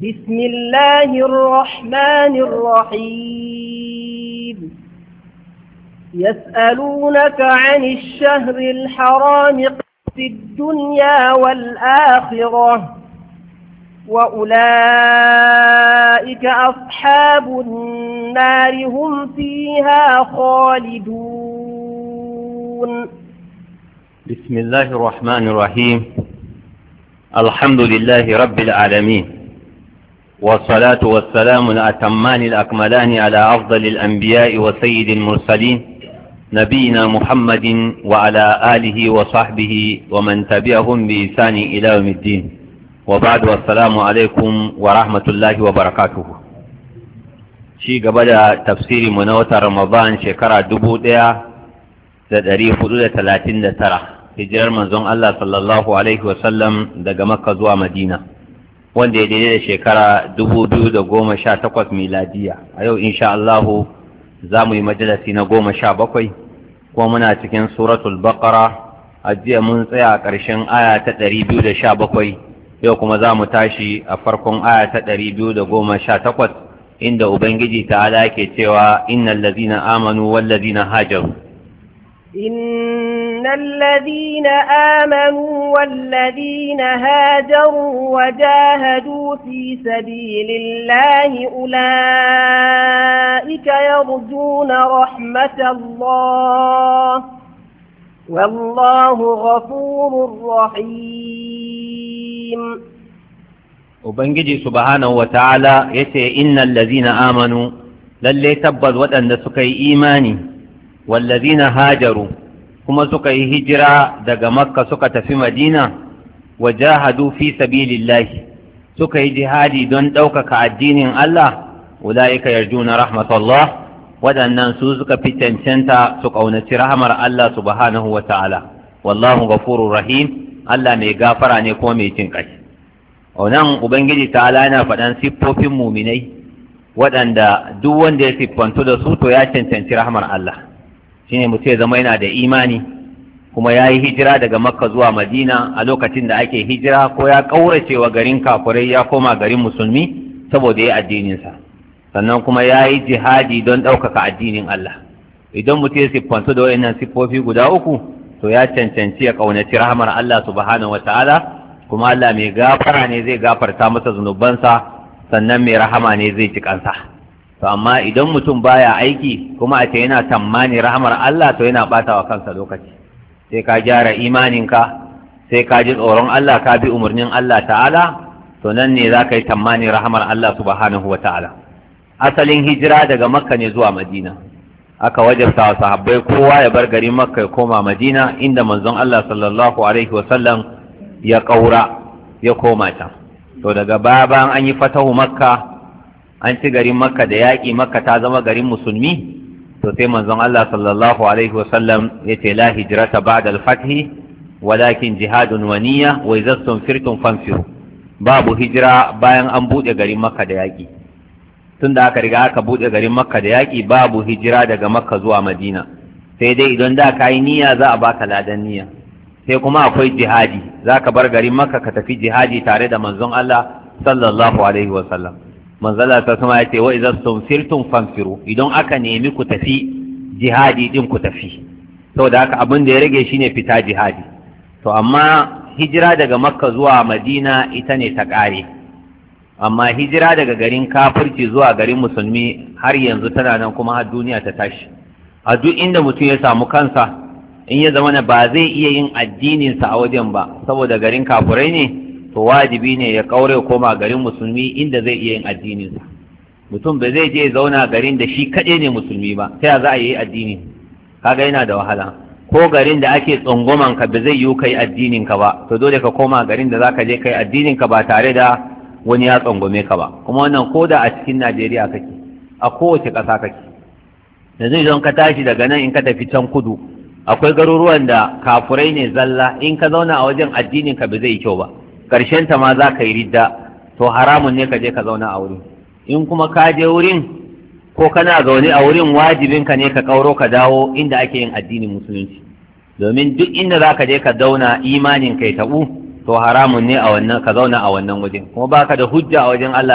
بسم الله الرحمن الرحيم يسألونك عن الشهر الحرام في الدنيا والآخرة وأولئك أصحاب النار هم فيها خالدون. بسم الله الرحمن الرحيم الحمد لله رب العالمين والصلاة والسلام الأتمان الأكملان على أفضل الأنبياء وسيد المرسلين نبينا محمد وعلى آله وصحبه ومن تبعهم بإحسان إلى يوم الدين وبعد والسلام عليكم ورحمة الله وبركاته. شيء قبل تفسير منوتة رمضان شكرا دبودة تدري حدود 39 hijirar manzon Allah sallallahu alaihi wasallam daga Makka zuwa Madina wanda ya daidai da shekara 2018 miladiya. A yau insha Allah za mu yi majalisi na 17 kuma muna cikin suratul Baqara. A jiya mun tsaya a ƙarshen aya ta 217, yau kuma za mu tashi a farkon aya ta 218 inda Ubangiji ta'ala ke cewa innal ladina amanu wal ladina hajaru إن الذين آمنوا والذين هاجروا وجاهدوا في سبيل الله أولئك يرجون رحمة الله والله غفور رحيم. Ubangiji subhanahu wa ta'ala ya ce, Innan lazina amanu, lalle tabbas waɗanda suka yi imani, wallazina hajaru, kuma suka yi hijira daga Makka suka tafi Madina, wa jahadu fi sabilillahi, suka yi jihadi don ɗaukaka addinin Allah, ula'ika yarjuna rahmatullah, waɗannan su suka fi cancanta su ƙaunaci rahamar Allah subhanahu wa ta'ala, wallahu ghafurur rahim, Allah mai gafara ne kuma mai cin ƙai. Wannan Ubangiji ta'ala yana faɗan siffofin muminai waɗanda duk wanda ya siffantu da su to ya cancanci rahmar Allah. Shine mutum ya zama yana da imani kuma ya yi hijira daga Makka zuwa Madina a lokacin da ake hijira, ko ya ƙaurace wa garin kafurai ya koma garin musulmi saboda ya addininsa, sannan kuma ya yi jihadi don ɗaukaka addinin Allah. Idan mutum ya siffantu da waɗannan siffofi guda uku to ya cancanci ya ƙaunaci rahmar Allah subhanahu wataala, kuma Allah mai gafara ne zai gafarta masa zunubansa, sannan mai rahama ne zai ji kansa. To amma idan mutum baya aiki kuma a ce yana tammani rahmar Allah, to yana bata wa kansa lokaci. Sai ka gyara imaninka, sai ka ji tsoron Allah, ka bi umarnin Allah ta'ala, to nan ne za ka yi tammani rahmar Allah subhanahu wa ta'ala. Asalin hijira daga Makka ne zuwa Madina, aka wajabta wa sahabbai kowa ya bar garin Makka ya koma Madina, inda manzon Allah sallallahu alaihi wa sallam ya ƙaura ya koma can. To daga baya bayan an yi fatahu Makka, an ci garin Makka da yaƙi, Makka ta zama garin musulmi, to sai manzon Allah sallallahu alaihi wasallam ya ce la hijrata ba'da al-fathi walakin jihadun wa niyya wa idza stunfirtum fanfiru. Babu hijira bayan an buɗe garin Makka da yaƙi. Tunda aka riga aka buɗe garin Makka da yaƙi, babu hijira daga Makka zuwa Madina, sai dai idan da ka yi niyya za a baka ladan niyya. Sai kuma akwai jihadi, za ka bar garin Makka ka tafi jihadi tare da manzon Allah sallallahu alaihi wasallam. Manzala ta sama ya ce wa idza stunfirtum fanfiru, idan aka nemi ku tafi jihadi din ku tafi. Saboda haka abin da ya rage shine fita jihadi. To amma hijira daga Makka zuwa Madina ita ne ta ƙare. Amma hijira daga garin kafirci zuwa garin musulmi har yanzu tana nan kuma har duniya ta tashi. A duk inda mutum ya samu kansa, in ya zama ba zai iya yin addininsa a wajen ba saboda garin kafurai ne, to wajibi ne ya kaure koma garin musulmi inda zai iya yin addininsa. Mutum ba zai je zauna garin da shi kaɗai ne musulmi ba, ta za a yi addini? Kaga yana da wahala. Ko garin da ake tsangwaman ka ba zai yi kai addinin ka ba, to dole ka koma garin da zaka je kai addinin ka ba tare da wani ya tsangwame ka ba. Kuma wannan ko da a cikin Najeriya kake, a kowace ƙasa kake. Yanzu idan ka tashi daga nan in ka tafi can kudu, akwai garuruwan da kafurai ne zalla, in ka zauna a wajen addinin ka ba zai yi kyau ba, karshen ta ma za ka yi ridda, to haramun ne ka je ka zauna a wurin. In kuma ka je wurin ko kana zaune a wurin, wajibin ka ne ka kauro ka dawo inda ake yin addinin musulunci, domin duk inda za ka je ka zauna imanin kai tabu, to haramun ne a wannan ka zauna a wannan wajen, kuma baka da hujja a wajen Allah